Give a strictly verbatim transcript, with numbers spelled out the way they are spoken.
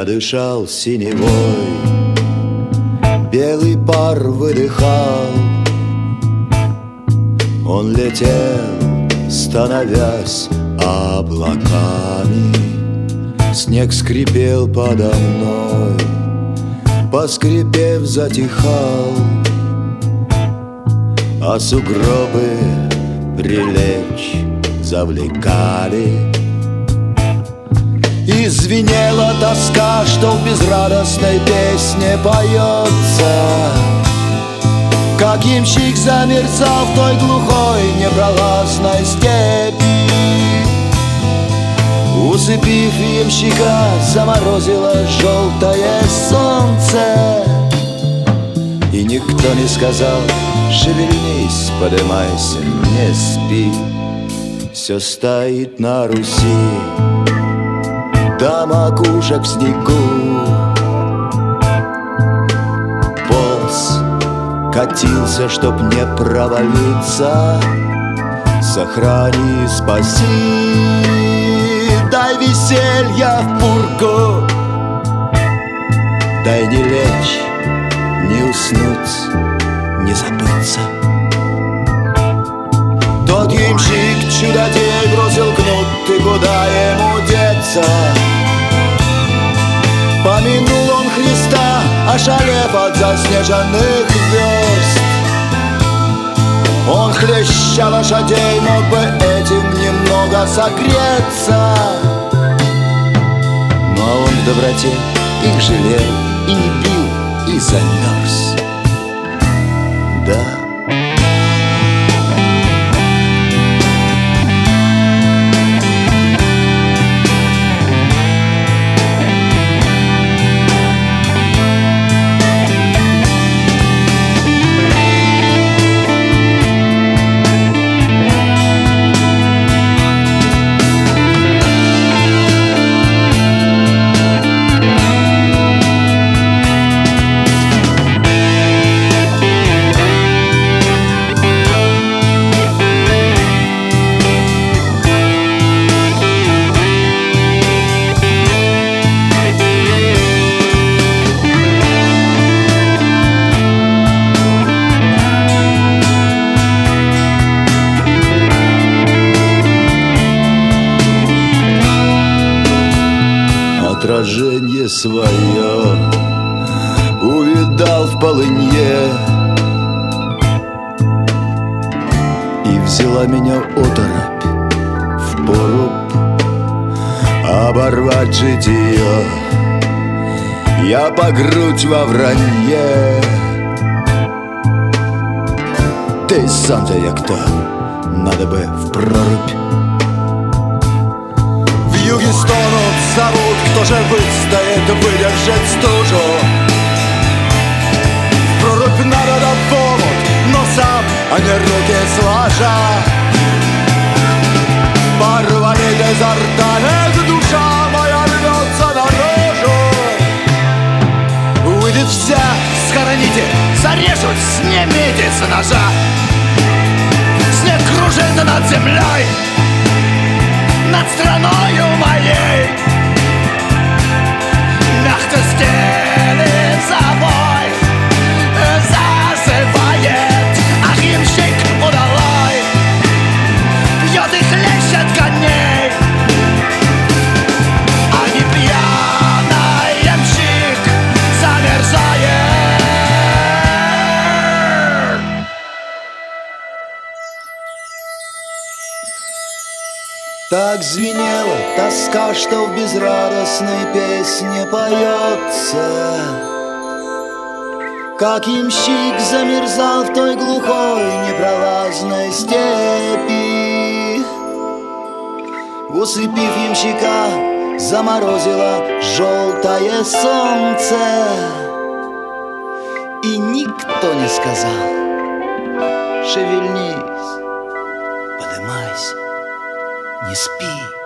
Задышал синевой, белый пар выдыхал. Он летел, становясь облаками. Снег скрипел подо мной, поскрипев, затихал. А сугробы прилечь завлекали. И звенела тоска, что в безрадостной песне поется. Как ямщик замерзал в той глухой непролазной степи. Усыпив ямщика, заморозило желтое солнце. И никто не сказал: шевельнись, подымайся, не спи. Все стоит на Руси до макушек в снегу. Полз, катился, чтоб не провалиться. Сохрани, спаси, дай веселья в пургу. Дай не лечь, не уснуть, не забыться. Тот ямщик чудодей бросил кнут, и куда ему деться? Помянул он Христа, ошалев от заснеженных верст. Он, хлеща лошадей, мог бы этим немного согреться. Но он в доброте их жалел и не бил, и замерз. Да. Отражение свое увидал в полынье, и взяла меня оторопь в поруб оборвать житие. Я по грудь во вранье. Ты сам-то я кто? Надо бы в прорубь. В юге стонут, зовут, кто же выстоит выдержать стужу. В прорубь надо да в омут, но сам, а не руки сложа. Порвали изо рта, эта душа моя рвется наружу. Выйдет вся, схороните, зарежут, снимите с ножа. Снег кружится над землей, над страною моей. Мягко стелит собой, зазывает. Ах, ямщик удалой, пьет и хлещет коней. А не пьяный ямщик замерзает. Так звенела тоска, что в безрадостной песне поется. Как ямщик замерзал в той глухой непролазной степи. Усыпив ямщика, заморозило желтое солнце. И никто не сказал: шевельнись, подымайся, не спи.